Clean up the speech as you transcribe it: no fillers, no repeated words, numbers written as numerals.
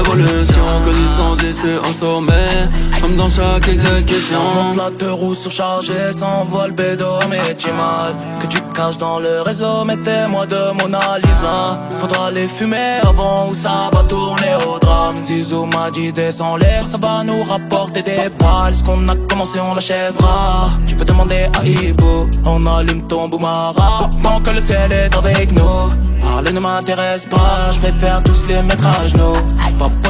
révolution, que du sang et c'est en sommet, comme dans chaque exécution. Monte la deux roues surchargées, s'envoie le bédo, mais tu mal. Que tu caches dans le réseau, mettez-moi de Mona Lisa. Faudra les fumer avant ou ça va tourner au drame. Zizou m'a dit descends l'air, ça va nous rapporter des balles. Ce qu'on a commencé on l'achèvera. Tu peux demander à Ibo, on allume ton boumara tant que le ciel est avec nous. Parler ne m'intéresse pas, je préfère tous les mettre à genoux.